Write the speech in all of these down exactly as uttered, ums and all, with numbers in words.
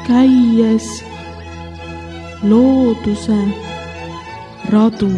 käies looduse radu.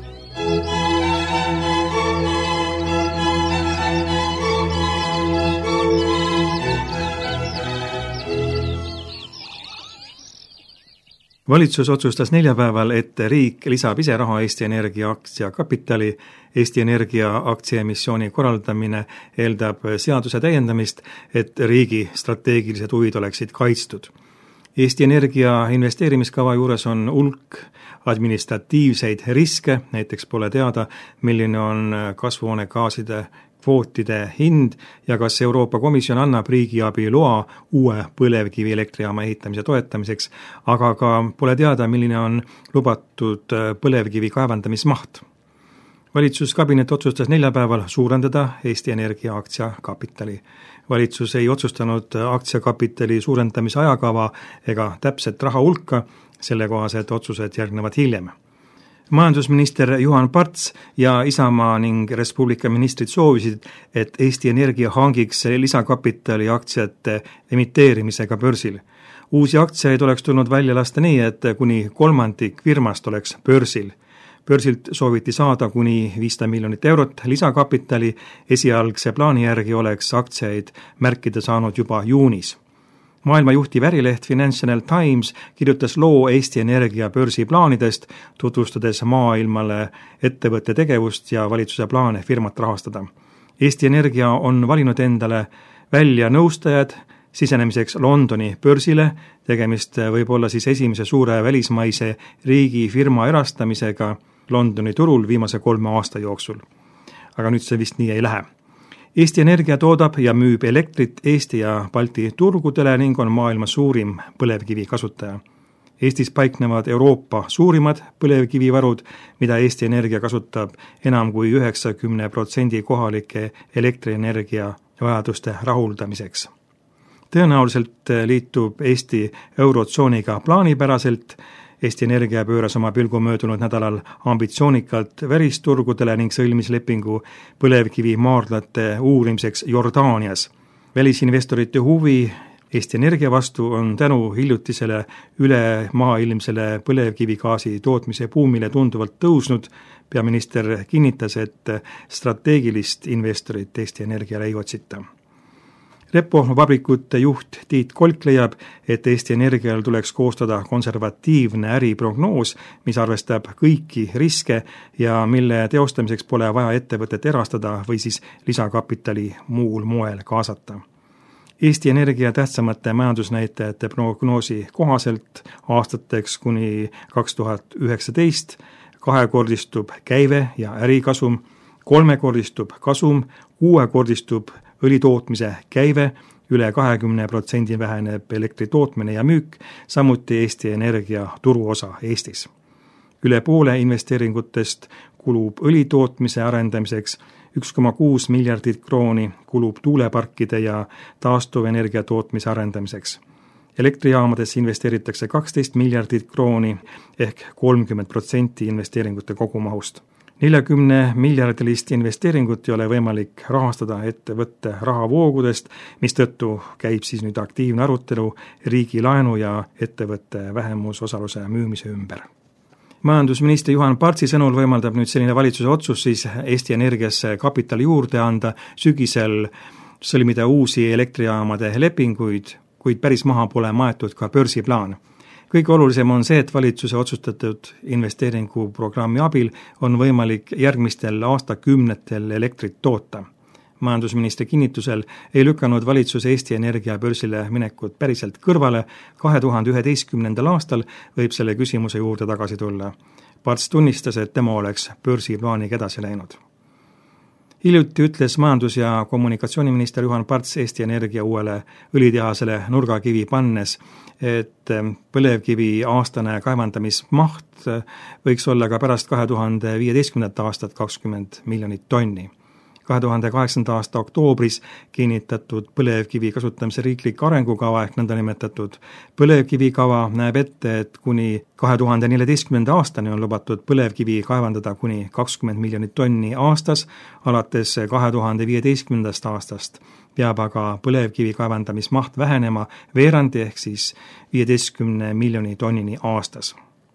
Valitsus otsustas neljapäeval, et riik lisab ise raha Eesti Energia aktsiakapitali. Eesti Energia aktsiaemissiooni korraldamine eeldab seaduse täiendamist, et riigi strateegilised huvid oleksid kaitstud. Eesti Energia investeerimiskava juures on hulk administratiivseid riske, näiteks pole teada, milline on kasvuhoonegaaside kvootide hind ja kas Euroopa Komisjon annab riigiabi loa uue põlevkivi elektrijaama ehitamise toetamiseks, aga ka pole teada, milline on lubatud põlevkivi kaevandamismaht. Valitsuskabinet otsustas neljapäeval suurendada Eesti Energia aktsiakapitali. Valitsus ei otsustanud aktsiakapitali suurendamise ajakava ega täpset raha hulka, sellekohased otsused järgnevad hiljem. Majandusminister Juhan Parts ja Isamaa ning Res Publica ministrid soovisid, et Eesti Energia hangiks lisakapitali aktsiate emiteerimisega börsil. Uusi aktsiaid oleks tulnud välja lasta nii, et kuni kolmandik firmast oleks börsil. Börsilt sooviti saada kuni viissada miljonit eurot lisakapitali, esialgse plaani järgi oleks aktsiaid märkida saanud juba juunis. Maailma juhtiv ärileht Financial Times kirjutas loo Eesti Energia börsi plaanidest, tutvustades maailmale ettevõtte tegevust ja valitsuse plaane firmat rahastada. Eesti Energia on valinud endale välja nõustajad sisenemiseks Londoni börsile, tegemist võib olla siis esimese suure välismaise riigi firma erastamisega Londoni turul viimase kolme aasta jooksul. Aga nüüd see vist nii ei lähe. Eesti Energia toodab ja müüb elektrit Eesti ja Balti turgudele ning on maailma suurim põlevkivi kasutaja. Eestis paiknevad Euroopa suurimad põlevkivivarud, mida Eesti Energia kasutab enam kui üheksakümne protsendi kohalike elektrienergia vajaduste rahuldamiseks. Tõenäoliselt liitub Eesti eurotsooniga plaanipäraselt. Eesti Energia pööras oma pilgu möödunud nädalal ambitsioonikalt välisturgudele ning sõlmis lepingu põlevkivi maardlate uurimiseks Jordaanias. Välisinvestorite huvi Eesti Energia vastu on tänu hiljutisele üle maailmsele põlevkivigaasi tootmise buumile tunduvalt tõusnud. Peaminister kinnitas, et strateegilist investorit Eesti Energiale ei otsita. Repo vabrikute juht Tiit Kolk leiab, et Eesti Energial tuleks koostada konservatiivne äriprognoos, mis arvestab kõiki riske ja mille teostamiseks pole vaja ettevõtet erastada või siis lisakapitali muul moel kaasata. Eesti Energia tähtsamate majandusnäitajate prognoosi kohaselt aastateks kuni kaks tuhat üheksateist kahekordistub käive ja ärikasum, kolmekordistub kasum, kuuekordistub õlitootmise käive, üle kahekümne protsendi väheneb elektri tootmine ja müük, samuti Eesti Energia turuosa Eestis. Üle poole investeeringutest kulub õlitootmise arendamiseks, üks koma kuus miljardit krooni kulub tuuleparkide ja taastuvenergia tootmise arendamiseks. Elektrijaamades investeeritakse kaksteist miljardit krooni ehk kolmkümmend protsenti investeeringute kogumahust. neljakümne miljardilist investeeringut ei ole võimalik rahastada ettevõtte rahavoogudest, mistõttu käib siis nüüd aktiivne arutelu riigi laenu ja ettevõtte vähemusosaluse müümise ümber. Majandusministri Juhan Partsi sõnul võimaldab nüüd selline valitsuse otsus siis Eesti Energiasse kapitali juurde anda, sügisel sõlmida uusi elektrijaamade lepinguid, kuid päris maha pole maetud ka börsiplaan. Kõige olulisem on see, et valitsuse otsustatud investeeringuprogrammi abil on võimalik järgmistel aastakümnetel elektrit toota. Majandusministri kinnitusel ei lükanud valitsus Eesti Energia börsile minekut päriselt kõrvale, kahe tuhande üheteistkümnendal aastal võib selle küsimuse juurde tagasi tulla. Parts tunnistas, et tema oleks börsiplaaniga edasi läinud. Hiljuti ütles majandus- ja kommunikatsiooniminister Juhan Parts Eesti Energia uuele õlitehasele nurgakivi pannes, et põlevkivi aastane kaevandamismaht võiks olla ka pärast kahe tuhande viieteistkümnendat aastat kakskümmend miljonit tonni. kahe tuhande kaheksanda aasta oktoobris kinnitatud põlevkivi kasutamise riiklik arengukava ehk nõndanimetatud põlevkivikava näeb ette, et kuni kahe tuhande neljateistkümnenda aastani on lubatud põlevkivi kaevandada kuni kakskümmend miljonit tonni aastas, alates kahe tuhande viieteistkümnendast aastast peab aga põlevkivi kaevandamismaht vähenema veerandi ehk siis viieteistkümne miljoni tonnini aastas.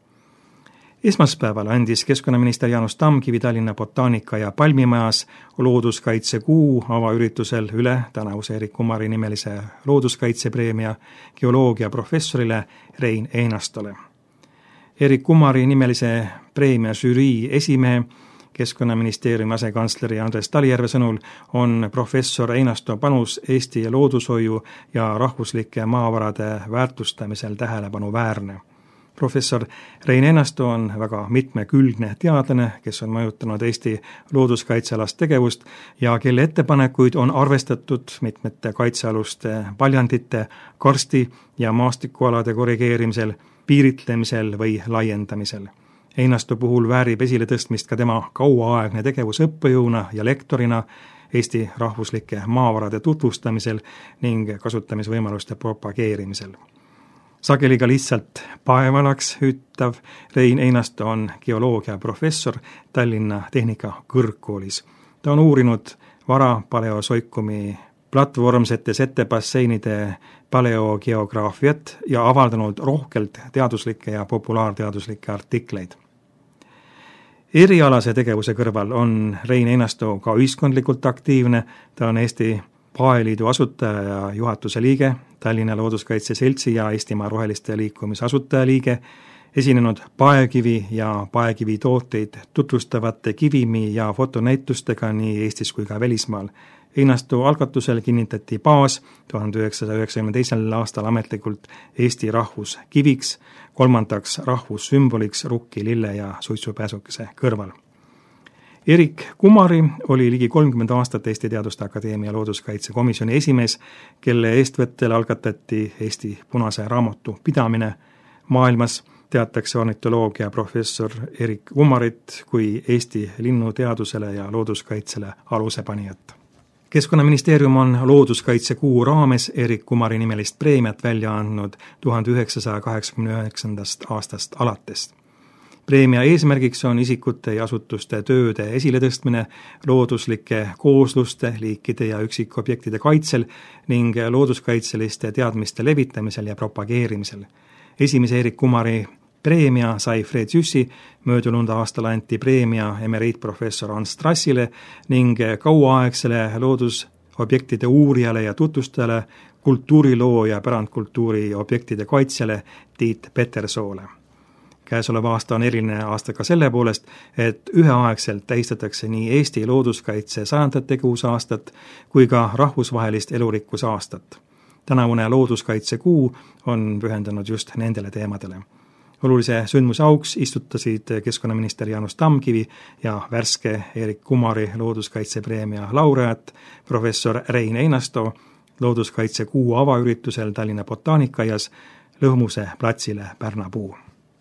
Esmaspäeval andis keskkonnaminister Jaanus Tamkivi Tallinna Botaanika- ja Palmimajas looduskaitsekuu avaüritusel üle tänavuse Erik Kumari nimelise looduskaitsepreemia geoloogia professorile Rein Einastole. Erik Kumari nimelise preemia žürii esimehe Keskkonnaministeeriumi asekantsleri Andres Talijärve sõnul on professor Einasto panus Eesti loodushoiu ja rahvuslike maavarade väärtustamisel tähelepanuväärne. Professor Rein Einasto on väga mitmekülgne teadlane, kes on mõjutanud Eesti looduskaitsealast tegevust ja kelle ettepanekuid on arvestatud mitmete kaitsealuste paljandite, karsti ja maastikualade korrigeerimisel, piiritlemisel või laiendamisel. Einasto puhul väärib esile tõstmist ka tema kauaaegne tegevus õppejõuna ja lektorina Eesti rahvuslike maavarade tutvustamisel ning kasutamisvõimaluste propageerimisel. Sageli ka lihtsalt paevalaks hüütav Rein Einasto on geoloogia professor Tallinna Tehnikakõrgkoolis. Ta on uurinud varapaleosoikumi platvormsete setebasseinide paleogeograafiat ja avaldanud rohkelt teaduslikke ja populaarteaduslikke artikleid. Erialase tegevuse kõrval on Rein Einasto ka ühiskondlikult aktiivne, ta on Eesti Paeliidu asutaja ja juhatuse liige, Tallinna Looduskaitse Seltsi ja Eestimaa Roheliste Liikumise asutajaliige, esinenud paekivi ja paekivi tooteid tutvustavate kivimi- ja fotonäitustega nii Eestis kui ka välismaal. Einasto algatusel kinnitati baas tuhande üheksasaja üheksakümne teisel aastal ametlikult Eesti rahvuskiviks, kolmandaks rahvussümboliks rukki, lille ja suitsupääsukese kõrval. Erik Kumari oli ligi kolmkümmend aastat Eesti Teaduste Akadeemia looduskaitsekomisjoni esimees, kelle eestvõttel algatati Eesti punase raamatu pidamine. Maailmas teatakse ornitoloogia professor Erik Kumarit kui Eesti linnuteadusele ja looduskaitsele alusepanijat. Keskkonnaministeerium on looduskaitsekuu raames Erik Kumari nimelist preemiat välja andnud tuhande üheksasaja kaheksakümne üheksandast aastast alates. Preemia eesmärgiks on isikute ja asutuste tööde esiletõstmine looduslike koosluste, liikide ja üksikobjektide kaitsel ning looduskaitseliste teadmiste levitamisel ja propageerimisel. Esimese Erik Kumari preemia sai Fred Jüssi, möödunud aastal anti preemia emeriitprofessor Ants Strassile ning kauaaegsele loodusobjektide uurijale ja tutvustajale, kultuuriloo ja pärandkultuuri objektide kaitsjale Tiit Petersoole. Käesoleva aasta on eriline aasta ka selle poolest, et üheaegselt tähistatakse nii Eesti looduskaitse sajandat tegevusaastat kui ka rahvusvahelist elurikkuse aastat. Tänavune looduskaitsekuu on pühendanud just nendele teemadele. Olulise sündmuse auks istutasid keskkonnaminister Jaanus Tamkivi ja värske Erik Kumari looduskaitsepreemia laureaat professor Rein Einasto looduskaitsekuu avaüritusel Tallinna Botaanikaias Lõhmuse platsile Pärnapuu.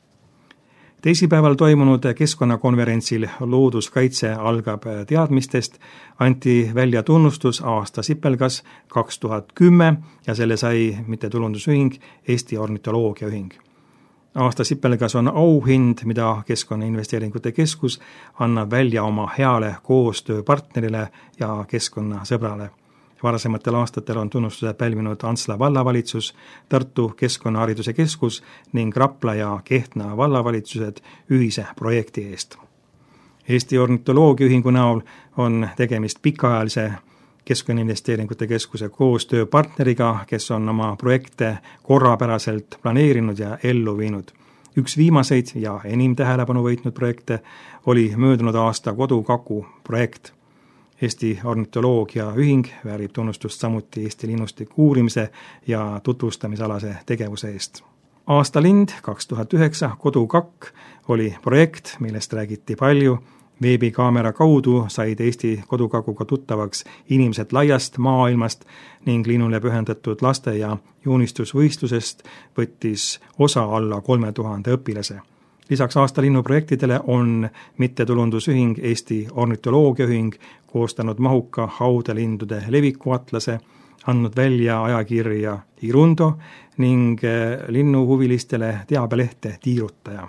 Teisipäeval toimunud keskkonnakonverentsil Looduskaitse algab teadmistest anti välja tunnustus aasta sipelgas kaks tuhat kümme ja selle sai mittetulundusühing Eesti Ornitoloogiaühing. Aasta sipelgas on auhind, mida Keskkonnainvesteeringute Keskus annab välja oma heale koostööpartnerile ja keskkonnasõbrale. Varasematel aastatel on tunnustuse pälvinud Antsla vallavalitsus, Tartu Keskkonnahariduse Keskus ning Rapla ja Kehtna vallavalitsused ühise projekti eest. Eesti Ornitoloogiaühingu näol on tegemist pikaajalise Keskkonnainvesteeringute Keskuse koostööpartneriga, kes on oma projekte korrapäraselt planeerinud ja ellu viinud. Üks viimaseid ja enim tähelepanu võitnud projekte oli möödunud aasta Kodukaku projekt. Eesti Ornitoloogiaühing väärib tunnustust samuti Eesti linnustiku uurimise ja tutvustamisalase tegevuse eest. Aastalind kaks tuhat üheksa Kodukakk oli projekt, millest räägiti palju. Veebikaamera kaudu said Eesti kodukakuga tuttavaks inimesed laiast maailmast ning linnule pühendatud laste- ja joonistusvõistlusest võttis osa alla kolme tuhande õpilase. Lisaks aastalinnuprojektidele on mittetulundusühing Eesti Ornitoloogiaühing koostanud mahuka haudelindude levikuatlase, andnud välja ajakirja Irundo ning linnuhuvilistele teabelehte Tiirutaja.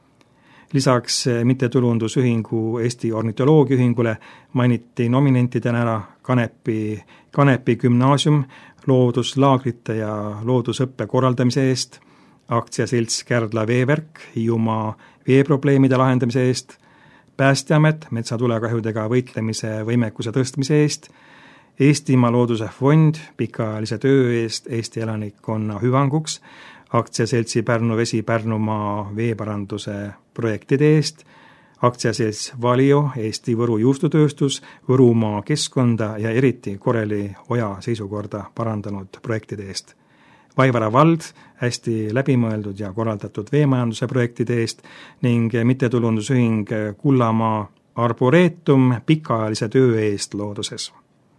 Lisaks mittetulundusühingu Eesti Ornitoloogiaühingule mainiti nominentidena ära Kanepi, Kanepi gümnaasium looduslaagrite ja loodusõppe korraldamise eest, aktsiaselts Kärdla veeverk Hiiumaa veeprobleemide lahendamise eest, Päästeamet metsatulekahjudega võitlemise võimekuse tõstmise eest, Eestimaa Looduse Fond pikaajalise töö eest Eesti elanikkonna hüvanguks, aktsiaseltsi Pärnu Vesi Pärnumaa veeparanduse projektide eest, aktsiaselts Valio Eesti Võru juustutööstus Võrumaa keskkonda ja eriti Koreli oja seisukorda parandanud projektide eest. Vaivara vald hästi läbimõeldud ja korraldatud veemajanduse projektide eest ning mittetulundusühing Kullamaa Arboretum pikaajalise töö eest looduses.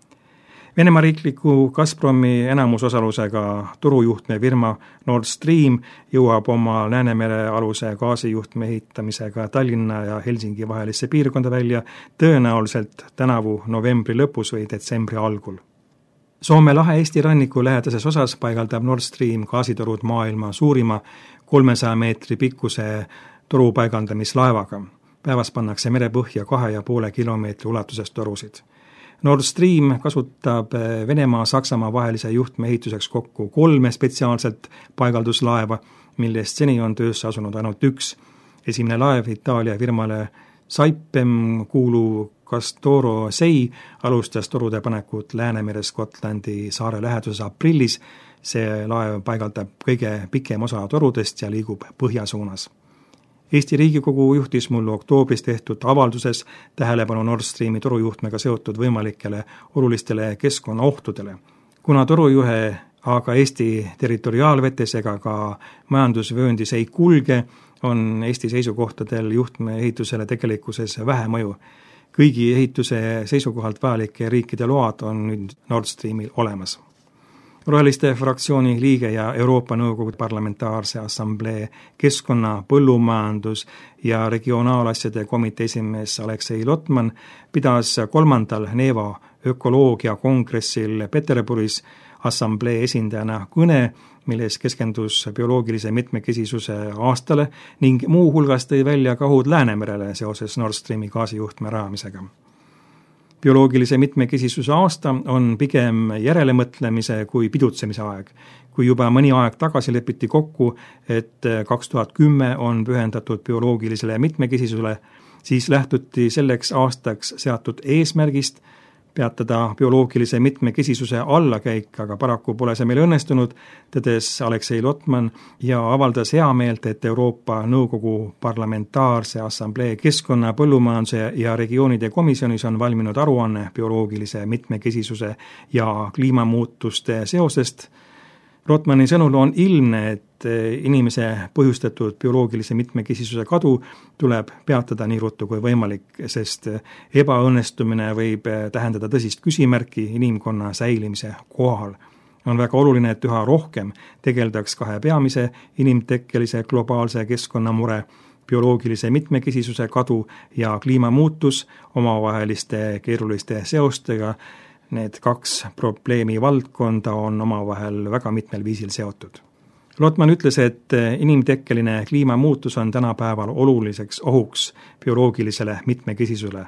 Venemaa riikliku Gazpromi enamusosalusega turujuhtme firma Nord Stream jõuab oma Läänemere aluse gaasijuhtme ehitamisega Tallinna ja Helsingi vahelisse piirkonda välja tõenäoliselt tänavu novembri lõpus või detsembri algul. Soome lahe Eesti ranniku lähedases osas paigaldab Nord Stream gaasitorud maailma suurima kolmesaja meetri pikkuse toru paigaldamislaevaga. Päevas pannakse merepõhja kahe ja poole kilomeetri ulatuses torusid. Nord Stream kasutab Venemaa-Saksamaa vahelise juhtme ehituseks kokku kolme spetsiaalselt paigalduslaeva, millest seni on töösse asunud ainult üks. Esimene laev Itaalia firmale Saipem kuuluv Castoro Sei alustas torude panekut Läänemere Skotlandi saare läheduses aprillis. See laev paigaldab kõige pikem osa torudest ja liigub põhja suunas. Eesti Riigikogu juhtis mullu oktoobris tehtud avalduses tähelepanu Nord Streami torujuhtmega seotud võimalikele olulistele keskkonnaohtudele. Kuna torujuhe aga Eesti territoriaalvetes ega ka majandusvööndis ei kulge, on Eesti seisukohtadel juhtme ehitusele tegelikkuses vähe mõju. Kõigi ehituse seisukohalt vajalike riikide load on nüüd Nord Streamil olemas. Roheliste fraktsiooni liige ja Euroopa Nõukogu Parlamentaarse Assamblee keskkonna, põllumajandus ja regionaalasjade komitee esimees Aleksei Lotman pidas kolmandal Neeva ökoloogia kongressil Peterburis assamblee esindajana kõne, milles keskendus bioloogilise mitmekesisuse aastale ning muu hulgas tõi välja kahud Läänemerele seoses Nord Streami gaasijuhtme rajamisega. Bioloogilise mitmekesisuse aasta on pigem järelemõtlemise kui pidutsemise aeg. Kui juba mõni aeg tagasi lepiti kokku, et kaks tuhat kümme on pühendatud bioloogilisele mitmekesisusele, siis lähtuti selleks aastaks seatud eesmärgist peatada bioloogilise mitmekesisuse allakäik, aga paraku pole see meil õnnestunud, tõdes Aleksei Lotman ja avaldas hea meelt, et Euroopa Nõukogu Parlamentaarse Assamblee keskkonna, põllumajanduse ja regioonide komisjonis on valminud aruanne bioloogilise mitmekesisuse ja kliimamuutuste seosest. Lotmani sõnul on ilmne, et inimese põhjustatud bioloogilise mitmekesisuse kadu tuleb peatada nii ruttu kui võimalik, sest ebaõnnestumine võib tähendada tõsist küsimärki inimkonna säilimise kohal. On väga oluline, et üha rohkem tegeldaks kahe peamise inimtekkelise globaalse keskkonnamure, bioloogilise mitmekesisuse kadu ja kliimamuutus omavaheliste keeruliste seostega. Need kaks probleemi valdkonda on omavahel väga mitmel viisil seotud. Lotman ütles, et inimtekkeline kliimamuutus on tänapäeval oluliseks ohuks bioloogilisele mitmekesisusele.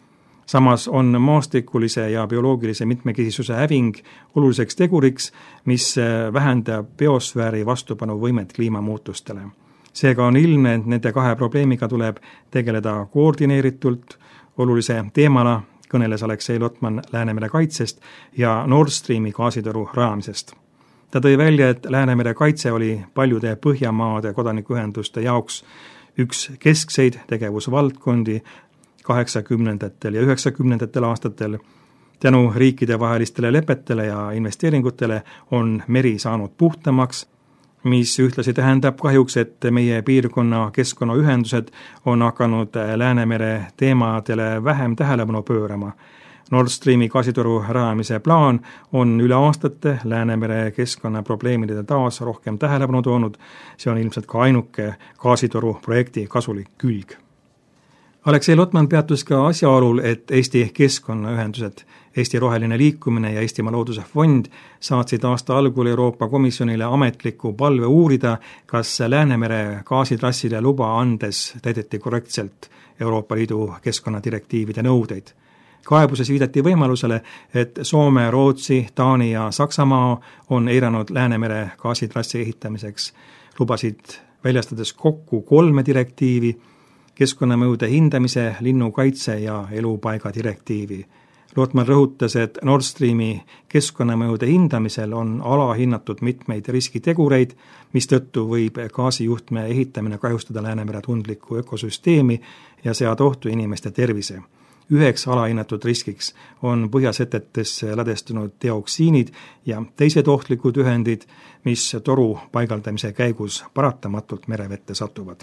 Samas on maastikulise ja bioloogilise mitmekesisuse häving oluliseks teguriks, mis vähendab biosfääri vastupanuvõimet kliimamuutustele. Seega on ilmne, et nende kahe probleemiga tuleb tegeleda koordineeritult olulise teemana, kõneles Aleksei Lotman Läänemere kaitsest ja Nord Streami gaasitoru rajamisest. Ta tõi välja, et Läänemere kaitse oli paljude Põhjamaade kodanikuühenduste jaoks üks keskseid tegevusvaldkondi kaheksakümnendatel ja üheksakümnendatel aastatel. Tänu riikide vahelistele lepetele ja investeeringutele on meri saanud puhtamaks, mis ühtlasi tähendab kahjuks, et meie piirkonna keskkonnaühendused on hakanud Läänemere teemadele vähem tähelepanu pöörama. Nord Streami gaasitoru rajamise plaan on üle aastate Läänemere keskkonnaprobleemidele taas rohkem tähelepanu toonud. See on ilmselt ka ainuke gaasitoru projekti kasulik külg. Aleksei Lotman peatus ka asjaolul, et Eesti keskkonnaühendused, Eesti Roheline Liikumine ja Eestimaa Looduse Fond saatsid aasta algul Euroopa Komisjonile ametliku palve uurida, kas Läänemere gaasitrassile luba andes täideti korrektselt Euroopa Liidu keskkonnadirektiivide nõudeid. Kaebuses viidati võimalusele, et Soome, Rootsi, Taani ja Saksamaa on eiranud Läänemere gaasitrassi ehitamiseks. Lubasid väljastades kokku kolme direktiivi, keskkonnamõjude hindamise, linnukaitse ja elupaiga direktiivi. Lotman rõhutas, et Nord Streami keskkonnamõjude hindamisel on alahinnatud mitmeid riskitegureid, mistõttu võib gaasijuhtme ehitamine kahjustada Läänemere tundlikku ökosüsteemi ja seada ohtu inimeste tervise. Üheks alahinnatud riskiks on põhjasetetesse ladestunud dioksiinid ja teised ohtlikud ühendid, mis toru paigaldamise käigus paratamatult merevette satuvad.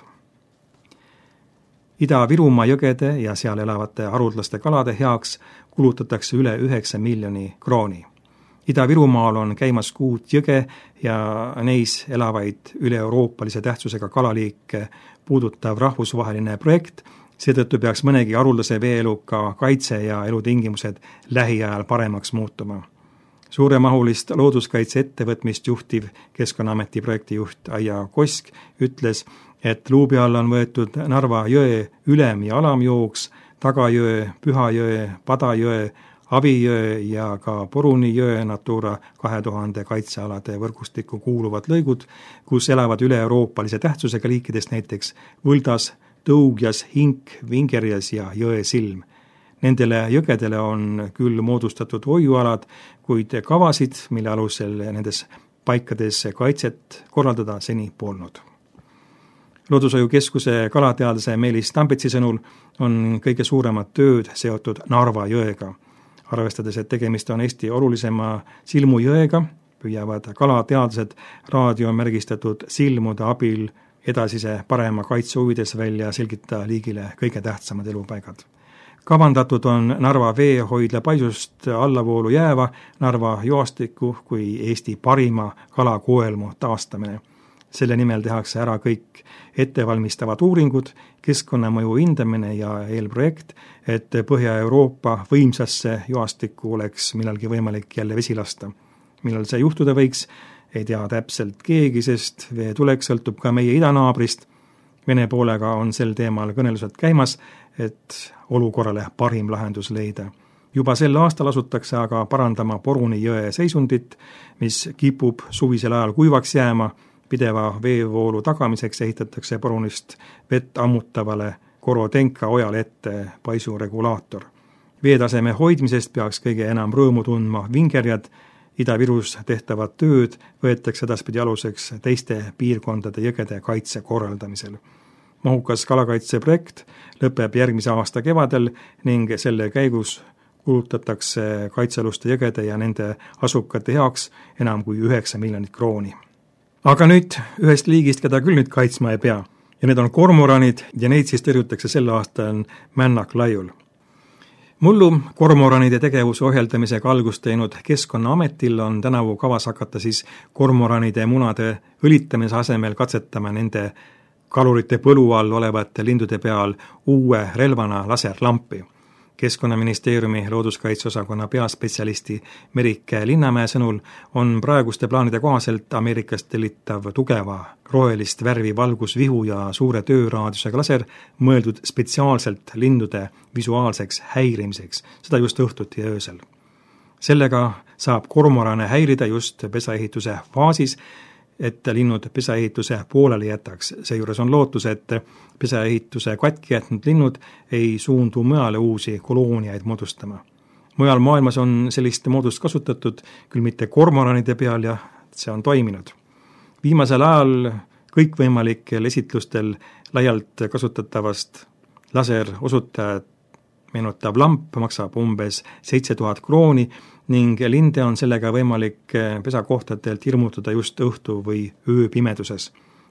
Ida-Virumaa jõgede ja seal elavate haruldlaste kalade heaks kulutatakse üle üheksa miljoni krooni. Ida-Virumaal on käimas kuut jõge ja neis elavaid üle-euroopalise tähtsusega kalaliike puudutav rahvusvaheline projekt, seetõttu peaks mõnegi haruldase veeeluka kaitse ja elutingimused lähiajal paremaks muutuma. Suuremahulist looduskaitse ettevõtmist juhtiv Keskkonnaameti projektijuht Aija Kosk ütles, et luubi all on võetud Narva jõe ülem- ja alamjooks, Tagajõe, Pühajõe, Padajõe, Avijõe ja ka Poruni jõe Natura kahe tuhande kaitsealade võrgustikku kuuluvad lõigud, kus elavad üle-euroopalise tähtsusega liikidest näiteks Võldas, Tõugjas, Hink, Vingerjas ja Jõesilm. Nendele jõgedele on küll moodustatud hoiualad, kuid kavasid, mille alusel nendes paikades kaitset korraldada seni polnud. Loodushoiukeskuse kalateadlase Meelis Tambetsi sõnul on kõige suuremad tööd seotud Narva jõega. Arvestades, et tegemist on Eesti olulisema silmujõega, püüavad kalateadlased raadiomärgistatud silmude abil edasise parema kaitse huvides välja selgitada liigile kõige tähtsamad elupaigad. Kavandatud on Narva veehoidla paisust allavoolu jääva Narva joastiku kui Eesti parima kalakoelmu taastamine. Selle nimel tehakse ära kõik ettevalmistavad uuringud, keskkonnamõju hindamine ja eelprojekt, et Põhja-Euroopa võimsasse joastikku oleks millalgi võimalik jälle vesi lasta. Millal see juhtuda võiks, ei tea täpselt keegi, sest vee tulek sõltub ka meie idanaabrist. Vene poolega on sel teemal kõnelused käimas, et olukorrale parim lahendus leida. Juba sel aastal asutakse aga parandama Poruni jõe seisundit, mis kipub suvisel ajal kuivaks jääma. Pideva veevoolu tagamiseks ehitatakse Porunist vett ammutavale Korodenka ojale ette paisuregulaator. Veetaseme hoidmisest peaks kõige enam rõõmu tundma Vingerjad. Ida-Virus tehtavad tööd võetakse edaspidi aluseks teiste piirkondade jõgede kaitse korraldamisel. Mahukas kalakaitseprojekt lõpeb järgmise aasta kevadel ning selle käigus kulutatakse kaitsealuste jõgede ja nende asukate heaks enam kui üheksa miljonit krooni. Aga nüüd ühest liigist, keda küll nüüd kaitsma ei pea, ja need on kormoranid ja neid siis tõrjutakse sel aastal Männak-Laiul. Mullu kormoranide tegevuse ohjeldamisega algust teinud Keskkonnaametil on tänavu kavas hakata siis kormoranide munade õlitamise asemel katsetama nende kalurite põlu all olevate lindude peal uue relvana laserlampi. Keskkonnaministeeriumi looduskaitseosakonna peaspetsialisti Merike Linnamäe sõnul on praeguste plaanide kohaselt Ameerikast tellitav tugeva rohelist värvi valgusvihu ja suure tööraadiusega laser mõeldud spetsiaalselt lindude visuaalseks häirimiseks, seda just õhtuti ja öösel. Sellega saab kormorane häirida just pesaehituse faasis, et linnud pesaehituse pooleli jätaks. Seejuures on lootus, et pesaehituse katki jätnud linnud ei suundu mujale uusi kolooniaid moodustama. Mujal maailmas on sellist moodust kasutatud, küll mitte kormoranide peal ja see on toiminud. Viimasel ajal kõikvõimalikel esitlustel laialt kasutatavast laserosutajat meenutav lamp maksab umbes seitse tuhat krooni ning linde on sellega võimalik pesakohtadelt hirmutada just õhtu või ööpimeduses.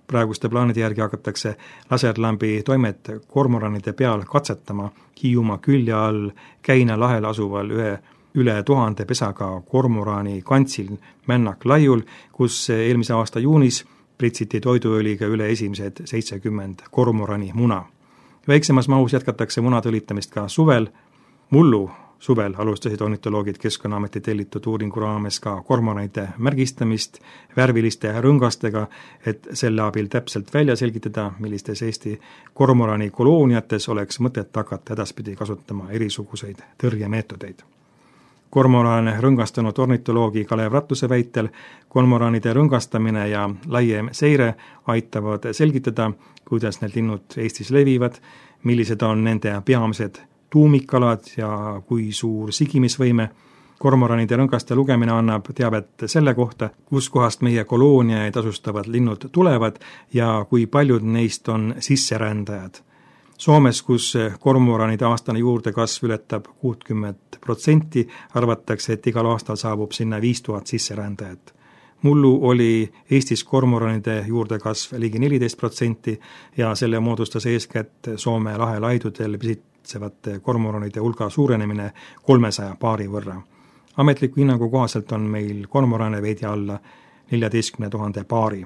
praeguste plaanide järgi hakatakse laserlambi toimet kormoranide peal katsetama Hiiumaa külje all Käina lahel asuval ühe üle tuhande pesaga kormorani kantsil Männak Laiul, kus eelmise aasta juunis pritsiti toiduõliga üle esimesed seitsekümmend kormorani muna. Väiksemas mahus jätkatakse munade õlitamist ka suvel. Mullu suvel alustasid ornitoloogid Keskkonnaameti tellitud uuringu raames ka kormoranide märgistamist värviliste rõngastega, et selle abil täpselt välja selgitada, millistes Eesti kormorani kolooniates oleks mõtet hakata edaspidi kasutama erisuguseid tõrjemeetodeid. Kormorane rõngastanud ornitoloogi Kalev Rattuse väitel kormoranide rõngastamine ja laiem seire aitavad selgitada, kuidas need linnud Eestis levivad, millised on nende peamised tuumikalad ja kui suur sigimisvõime. Kormoranide rõngaste lugemine annab teavet selle kohta, kus kohast meie kolooniaid asustavad linnud tulevad ja kui paljud neist on sisserändajad. Soomes, kus kormoranide aastane juurdekasv ületab kuuskümmend protsenti, arvatakse, et igal aastal saabub sinna viis tuhat sisserändajat. Mullu oli Eestis kormoranide juurdekasv ligi neliteist protsenti ja selle moodustas eeskätt Soome lahe laidudel pisitsevate kormoranide hulga suurenemine kolmesaja paari võrra. Ametliku hinnangu kohaselt on meil kormorane veidi alla neljateistkümne tuhande paari.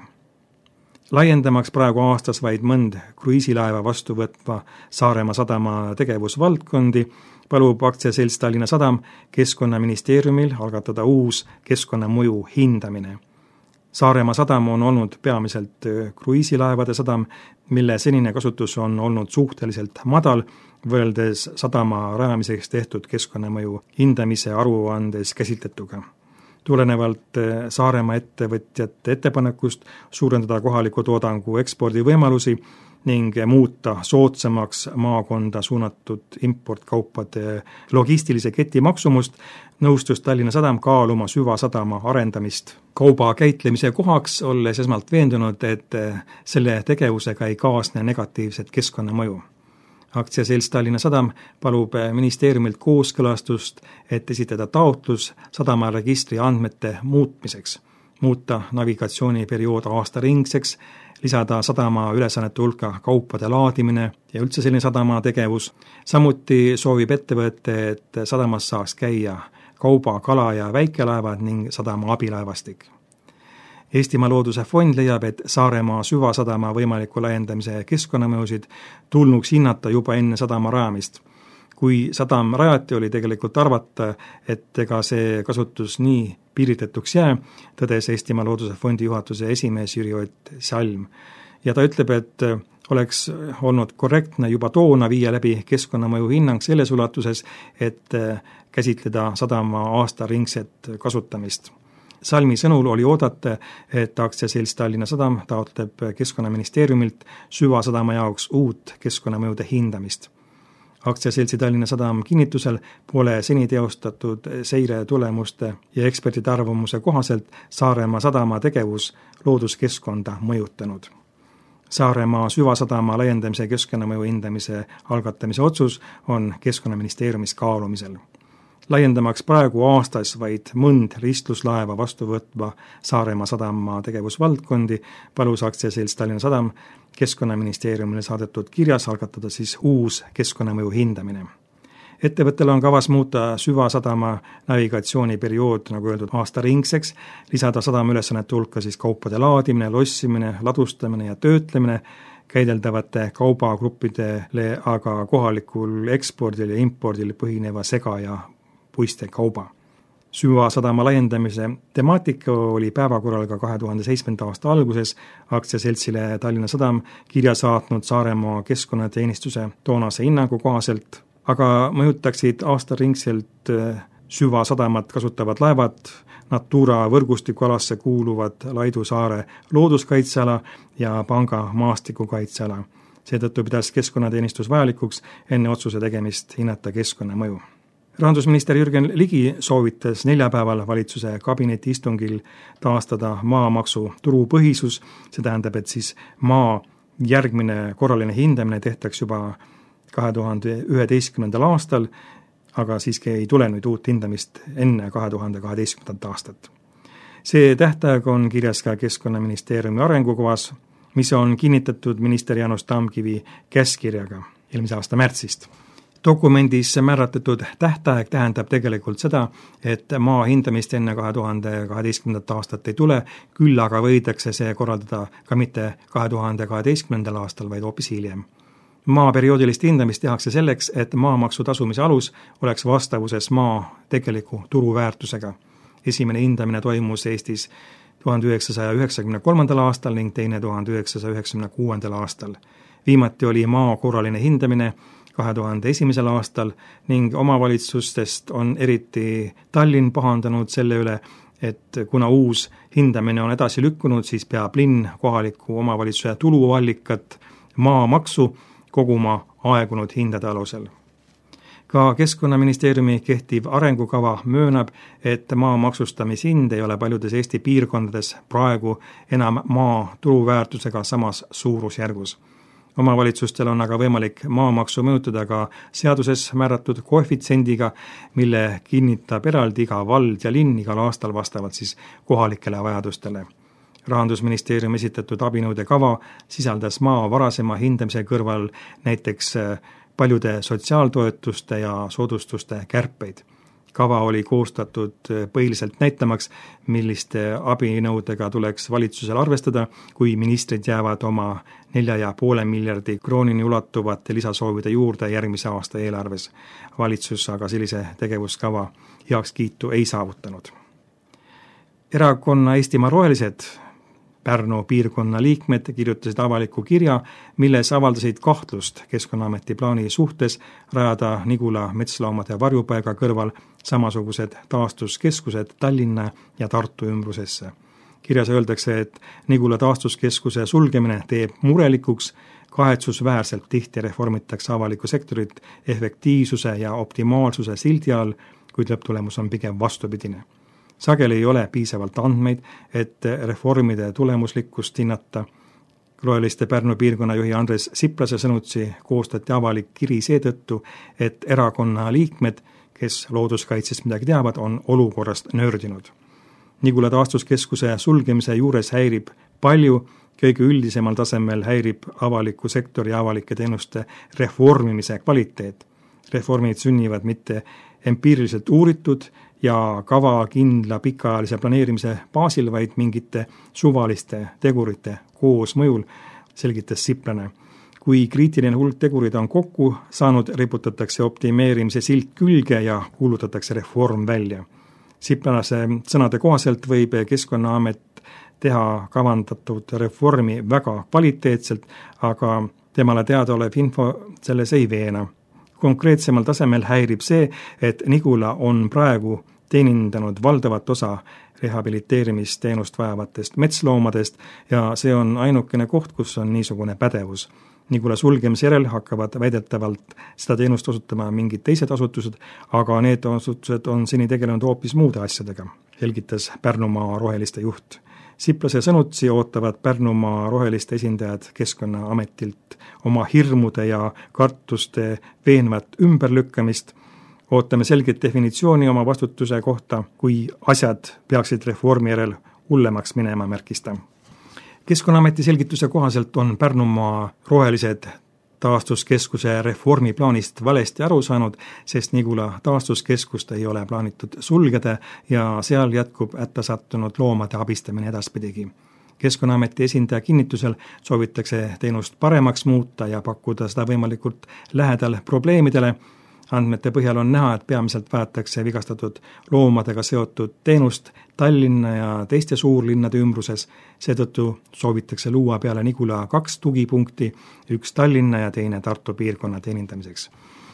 Laiendamaks praegu aastas vaid mõnd kruiisilaeva vastu võtva Saaremaa sadama tegevusvaldkondi, palub aktsiaselts Tallinna Sadam Keskkonnaministeeriumil algatada uus keskkonnamõju hindamine. Saaremaa sadam on olnud peamiselt kruiisilaevade sadam, mille senine kasutus on olnud suhteliselt madal, võrreldes sadama rajamiseks tehtud keskkonnamõju hindamise aruandes käsitletuga. Tulenevalt Saaremaa ettevõtjate ettepanekust suurendada kohaliku toodangu ekspordivõimalusi ning muuta soodsamaks maakonda suunatud importkaupade logistilise keti maksumust, nõustus Tallinna Sadam kaaluma süvasadama arendamist kauba käitlemise kohaks, olles esmalt veendunud, et selle tegevusega ei kaasne negatiivset keskkonnamõju. Aktsiaselts Tallinna Sadam palub ministeeriumilt kooskõlastust, et esitada taotlus sadamaregistri andmete muutmiseks, muuta navigatsiooniperiood aastaringseks, lisada sadama ülesannete hulka kaupade laadimine ja üldse selline sadama tegevus. Samuti soovib ettevõte, et sadamas saaks käia kauba, kala ja väikelaevad ning sadama abilaevastik. Eestimaa Looduse Fond leiab, et Saaremaa süvasadama võimaliku laiendamise keskkonnamõjusid tulnuks hinnata juba enne sadama rajamist. Kui sadam rajati, oli tegelikult arvata, et ega see kasutus nii piiritletuks jää, tõdes Eestimaa Looduse Fondi juhatuse esimees Jüri Ott Salm. Ja ta ütleb, et oleks olnud korrektne juba toona viia läbi keskkonnamõju hinnang selles ulatuses, et käsitleda sadama aastaringset kasutamist. Salmi sõnul oli oodata, et aktsiaselts Tallinna Sadam taotleb Keskkonnaministeeriumilt süvasadama jaoks uut keskkonnamõjude hindamist. Aktsiaseltsi Tallinna Sadam kinnitusel pole seni teostatud seire tulemuste ja ekspertide arvamuse kohaselt Saaremaa sadama tegevus looduskeskkonda mõjutanud. Saaremaa süvasadama laiendamise keskkonnamõju hindamise algatamise otsus on Keskkonnaministeeriumis kaalumisel. Laiendamaks praegu aastas vaid mõnd ristluslaeva vastu võtva Saaremaa sadama tegevusvaldkondi, palus aktsiaselts Tallinna Sadam Keskkonnaministeeriumile saadetud kirjas algatada siis uus keskkonnamõju hindamine. Ettevõttel on kavas muuta süvasadama navigatsiooniperiood, nagu öeldud, aastaringseks, lisada sadama ülesannete hulka siis kaupade laadimine, lossimine, ladustamine ja töötlemine, käideldavate kaubagruppidele aga kohalikul ekspordil ja impordil põhineva sega ja puiste kauba. Süvasadama laiendamise temaatika oli päevakorral ka kahe tuhande seitsmenda aasta alguses aktsiaseltsile Tallinna Sadam kirja saatnud Saaremaa keskkonnateenistuse toonase hinnangu kohaselt, aga mõjutaksid aastaringselt süvasadamat kasutavad laevad Natura võrgustiku alasse kuuluvad Laidu saare looduskaitseala ja Panga maastikukaitseala. Seetõttu pidas keskkonnateenistus vajalikuks enne otsuse tegemist hinnata keskkonnamõju. Rahandusminister Jürgen Ligi soovitas neljapäeval valitsuse kabineti istungil taastada maamaksu turupõhisus, see tähendab, et siis maa järgmine korraline hindamine tehtaks juba kahe tuhande üheteistkümnendal aastal, aga siiski ei tule nüüd uut hindamist enne kahe tuhande kaheteistkümnendat aastat. See tähtaeg on kirjas ka Keskkonnaministeeriumi arengukavas, mis on kinnitatud minister Jaanus Tamkivi käskkirjaga eelmise aasta märtsist. Dokumendis määratletud tähtaeg tähendab tegelikult seda, et maa hindamist enne kahe tuhande kaheteistkümnendat aastat ei tule, küll aga võidakse see korraldada ka mitte kahe tuhande kaheteistkümnendal aastal, vaid hoopis hiljem. Maa perioodilist hindamist tehakse selleks, et maamaksu tasumise alus oleks vastavuses maa tegeliku turuväärtusega. Esimene hindamine toimus Eestis tuhande üheksasaja üheksakümne kolmandal aastal ning teine tuhande üheksasaja üheksakümne kuuendal aastal. Viimati oli maa korraline hindamine kahe tuhande esimesel aastal ning omavalitsustest on eriti Tallinn pahandanud selle üle, et kuna uus hindamine on edasi lükkunud, siis peab linn kohaliku omavalitsuse tuluallikat maamaksu koguma aegunud hindade alusel. Ka Keskkonnaministeeriumi kehtiv arengukava möönab, et maa maksustamishind ei ole paljudes Eesti piirkondades praegu enam maa turuväärtusega samas suurusjärgus. Omavalitsustel on aga võimalik maamaksu mõjutada ka seaduses määratud koefitsendiga, mille kinnitab eraldi iga vald ja linn igal aastal vastavalt siis kohalikele vajadustele. Rahandusministeerium esitatud abinõude kava sisaldas maa varasema hindamise kõrval näiteks paljude sotsiaaltoetuste ja soodustuste kärpeid. Kava oli koostatud põhiliselt näitamaks, milliste abinõudega tuleks valitsusel arvestada, kui ministrid jäävad oma nelja ja poole miljardi kroonini ulatuvate lisasoovide juurde järgmise aasta eelarves. Valitsus aga sellise tegevuskava heakskiitu ei saavutanud. Erakonna Eestimaa Rohelised Pärnu piirkonna liikmed kirjutasid avaliku kirja, milles avaldasid kahtlust Keskkonnaameti plaani suhtes rajada Nigula metsloomade varjupaiga kõrval samasugused taastuskeskused Tallinna ja Tartu ümbrusesse. Kirjas öeldakse, et Nigula taastuskeskuse sulgemine teeb murelikuks, kahetsusväärselt tihti reformitakse avalikku sektorit efektiivsuse ja optimaalsuse sildi all, kuid lõpptulemus on pigem vastupidine. Sageli ei ole piisavalt andmeid, et reformide tulemuslikkust hinnata. Roheliste Pärnu piirkonna juhi Andres Siplase sõnutsi koostati avalik kiri seetõttu, et erakonna liikmed, kes looduskaitsest midagi teavad, on olukorrast nördinud. Nigula taastuskeskuse sulgemise juures häirib palju, kõige üldisemal tasemel häirib avaliku sektori ja avalike teenuste reformimise kvaliteet. Reformid sünnivad mitte empiiriliselt uuritud ja kava kindla pikaajalise planeerimise baasil, vaid mingite suvaliste tegurite koosmõjul, selgitas Siplane. Kui kriitiline hulk tegurid on kokku saanud, riputatakse optimeerimise silt külge ja kuulutatakse reform välja. Siplanase sõnade kohaselt võib Keskkonnaamet teha kavandatud reformi väga kvaliteetselt, aga temale teadaolev info selles ei veena. Konkreetsemal tasemel häirib see, et Nigula on praegu teenindanud valdavat osa rehabiliteerimisteenust vajavatest metsloomadest ja see on ainukene koht, kus on niisugune pädevus. Nigula sulgemise järel hakkavad väidetavalt seda teenust osutama mingid teised asutused, aga need asutused on seni tegelenud hoopis muude asjadega, selgitas Pärnumaa Roheliste juht. Siplase sõnutsi ootavad Pärnumaa Roheliste esindajad Keskkonnaametilt oma hirmude ja kartuste veenvat ümberlükkamist. Ootame selget definitsiooni oma vastutuse kohta, kui asjad peaksid reformi järel hullemaks minema, märkista. Keskkonnaameti selgituse kohaselt on Pärnumaa Rohelised taastuskeskuse reformiplaanist valesti aru saanud, sest Nigula taastuskeskust ei ole plaanitud sulgeda ja seal jätkub hätta sattunud loomade abistamine edaspidigi. Keskkonnaameti esindaja kinnitusel soovitakse teenust paremaks muuta ja pakkuda seda võimalikult lähedal probleemidele. Andmete põhjal on näha, et peamiselt vajatakse vigastatud loomadega seotud teenust Tallinna ja teiste suurlinnade ümbruses. Seetõttu soovitakse luua peale Nigula kaks tugipunkti, üks Tallinna ja teine Tartu piirkonna teenindamiseks.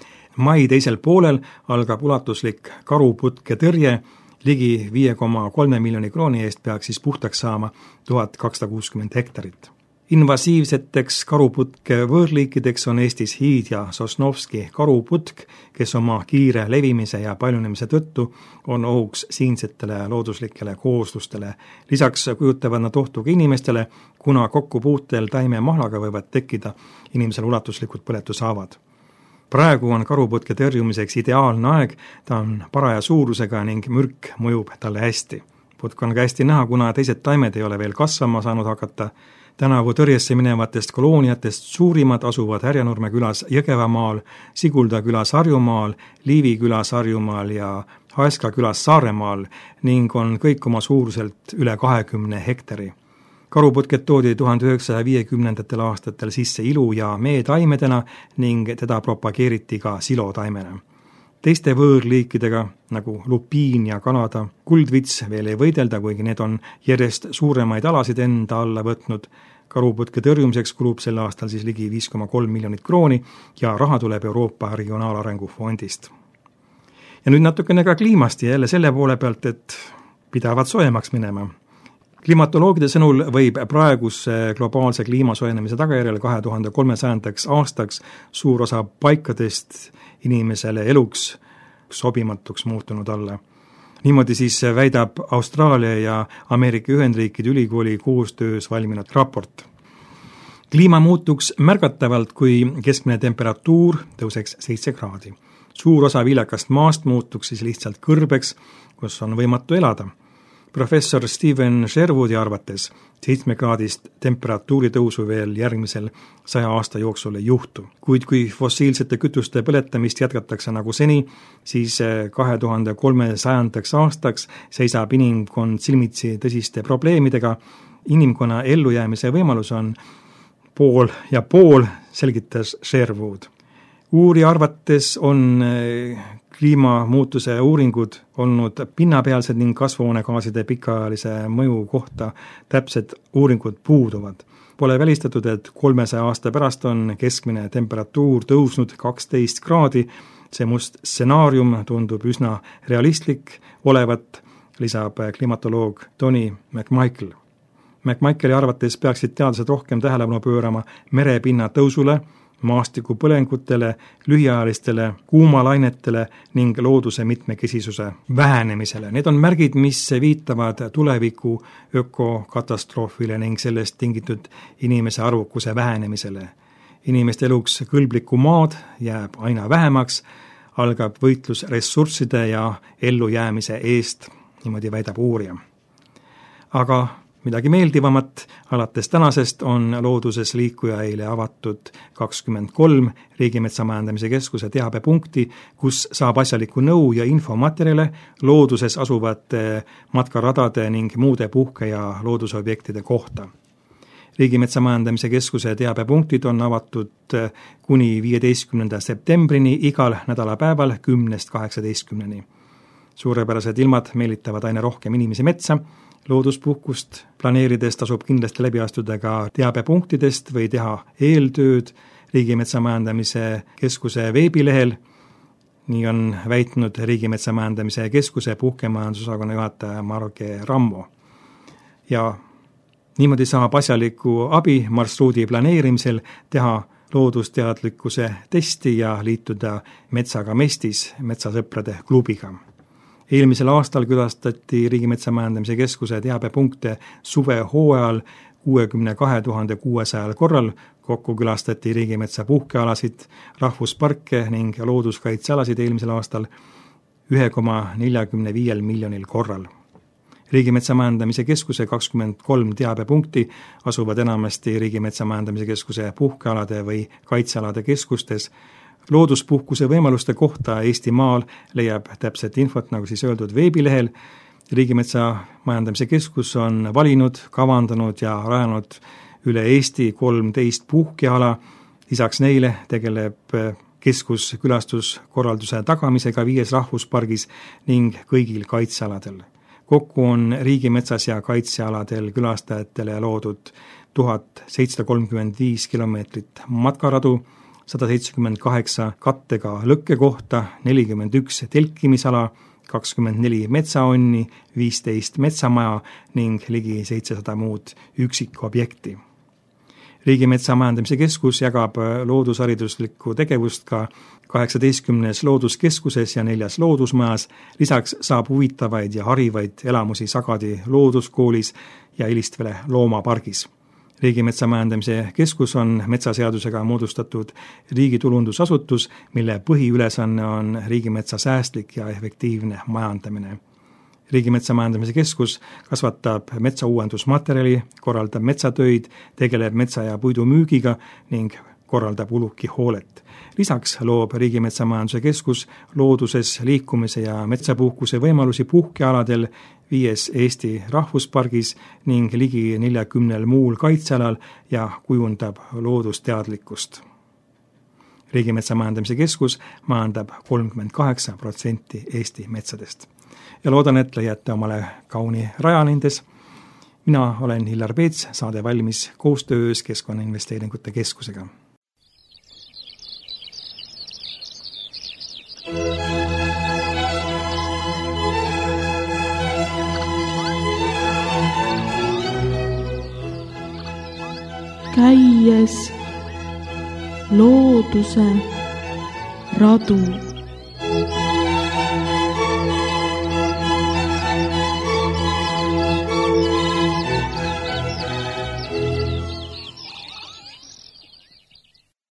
Mai teisel poolel algab ulatuslik karuputke tõrje, ligi viie koma kolme miljoni krooni eest peaks siis puhtaks saama tuhat kakssada kuuskümmend hektarit. Invasiivseteks karuputke võõrliikideks on Eestis hiid- ja Sosnovski karuputk, kes oma kiire levimise ja paljunemise tõttu on ohuks siinsetele looduslikele kooslustele. Lisaks kujutavad nad ohtu ka inimestele, kuna kokkupuutel taime mahlaga võivad tekkida inimesel ulatuslikud põletushaavad. Praegu on karuputke tõrjumiseks ideaalne aeg, ta on paraja suurusega ning mürk mõjub talle hästi. Putk on ka hästi näha, kuna teised taimed ei ole veel kasvama saanud hakata. Tänavu tõrjesse minevatest kolooniatest suurimad asuvad Härjanurme külas Jõgevamaal, Sigulda külas Harjumaal, Liivi külas Harjumaal ja Haeska külas Saaremaal ning on kõik oma suuruselt üle kahekümne hektari. Karuputked toodi tuhande üheksasaja viiekümnendatel aastatel sisse ilu- ja meetaimedena ning teda propageeriti ka silotaimena. Teiste võõrliikidega, nagu lupiin ja Kanada, kuldvits veel ei võidelda, kuigi need on järjest suuremaid alasid enda alla võtnud. Karuputke tõrjumiseks kulub sel aastal siis ligi viis koma kolm miljonit krooni ja raha tuleb Euroopa Regionaalarengu Fondist. Ja nüüd natukene ka kliimast ja jälle selle poole pealt, et pidavad soojemaks minema. Klimatoloogide sõnul võib praeguse globaalse kliimasoojenemise tagajärjel kahe tuhande kolmesajandaks aastaks suur osa paikadest inimesele eluks sobimatuks muutunud alla. Niimoodi siis väidab Austraalia ja Ameerika Ühendriikide ülikooli koostöös valminud raport. Kliima muutuks märgatavalt, kui keskmine temperatuur tõuseks seitse kraadi. Suur osa viljakast maast muutuks siis lihtsalt kõrbeks, kus on võimatu elada. Professor Stephen Sherwoodi arvates seitsmekraadist temperatuuri tõusu veel järgmisel saja aasta jooksul ei juhtu. Kuid kui fossiilsete kütuste põletamist jätkatakse nagu seni, siis kahe tuhande kolmesajandaks aastaks seisab inimkond silmitsi tõsiste probleemidega. Inimkonna ellujäämise võimalus on pool ja pool, selgitas Sherwood. Uuri arvates on kliimamuutuse uuringud olnud pinnapealsed ning kasvuhoonegaaside pikaajalise mõju kohta täpsed uuringud puuduvad. Pole välistatud, et kolmesaja aasta pärast on keskmine temperatuur tõusnud kaksteist kraadi. See must stsenaarium tundub üsna realistlik olevat, lisab klimatoloog Tony McMichael. McMichaeli arvates peaksid teadlased rohkem tähelepanu pöörama merepinna tõusule, maastikupõlengutele, lühiajalistele kuumalainetele ning looduse mitmekesisuse vähenemisele. Need on märgid, mis viitavad tuleviku ökokatastroofile ning sellest tingitud inimese arvukuse vähenemisele. Inimeste eluks kõlblikku maad jääb aina vähemaks, algab võitlus ressursside ja ellujäämise eest, niimoodi väidab uurija. Aga midagi meeldivamat, alates tänasest on looduses liikujaile avatud kakskümmend kolm Riigimetsa Majandamise Keskuse teabepunkti, kus saab asjalikku nõu ja infomaterjale looduses asuvate matkaradade ning muude puhke- ja loodusobjektide kohta. Riigimetsa Majandamise Keskuse teabepunktid on avatud kuni viieteistkümnenda septembrini igal nädalapäeval kümnest kaheksateistkümneni. Suurepärased ilmad meelitavad aina rohkem inimesi metsa. Looduspuhkust planeerides tasub kindlasti läbi astuda ka teabepunktidest või teha eeltööd Riigimetsa Majandamise Keskuse veebilehel. Nii on väitnud Riigimetsa Majandamise Keskuse puhkemajandusosakonna juhataja Marge Rammo. Ja niimoodi saab asjaliku abi marsruudi planeerimisel teha loodusteadlikkuse testi ja liituda Metsaga Mestis metsasõprade klubiga. Eelmisel aastal külastati Riigimetsa Majandamise Keskuse teabepunkte suvehooajal kuuekümne kahe tuhande kuuesajal korral, kokku külastati riigimetsa puhkealasid, rahvusparke ning looduskaitsealasid eelmisel aastal ühe koma nelikümmend viis miljonil korral. Riigimetsa Majandamise Keskuse kakskümmend kolm teabepunkti asuvad enamasti Riigimetsa Majandamise Keskuse puhkealade või kaitsealade keskustes. Looduspuhkuse võimaluste kohta Eestimaal leiab täpset infot, nagu siis öeldud, veebilehel. Riigimetsa Majandamise Keskus on valinud, kavandanud ja rajanud üle Eesti kolmteist puhkeala. Lisaks neile tegeleb keskus külastuskorralduse tagamisega viies rahvuspargis ning kõigil kaitsealadel. Kokku on riigimetsas ja kaitsealadel külastajatele loodud tuhat seitsesada kolmkümmend viis kilomeetrit matkaradu, sada seitsekümmend kaheksa kattega lõkkekohta, nelikümmend üks telkimisala, kakskümmend neli metsaonni, viisteist metsamaja ning ligi seitsesada muud üksikobjekti. Riigimetsa Majandamise Keskus jagab loodushariduslikku tegevust ka kaheksateistkümnes looduskeskuses ja neljas loodusmajas. Lisaks saab huvitavaid ja harivaid elamusi Sagadi looduskoolis ja Ilistvere loomapargis. Riigimetsa Majandamise Keskus on metsaseadusega moodustatud riigitulundusasutus, mille põhiülesanne on riigimetsa säästlik ja efektiivne majandamine. Riigimetsa Majandamise Keskus kasvatab metsauuendusmaterjali, korraldab metsatöid, tegeleb metsa ja puidu müügiga ning korraldab uluki hoolet. Lisaks loob Riigimetsa Majanduse Keskus looduses liikumise ja metsapuhkuse võimalusi puhkealadel viies Eesti rahvuspargis ning ligi neljakümnel muul kaitsealal ja kujundab loodusteadlikkust. Riigimetsa Majandamise Keskus majandab kolmkümmend kaheksa protsenti Eesti metsadest. Ja loodan, et leiate omale kauni raja nendes. Mina olen Hillar Peets, saade valmis koostöös Keskkonnainvesteeringute Keskusega. Käies looduse radu.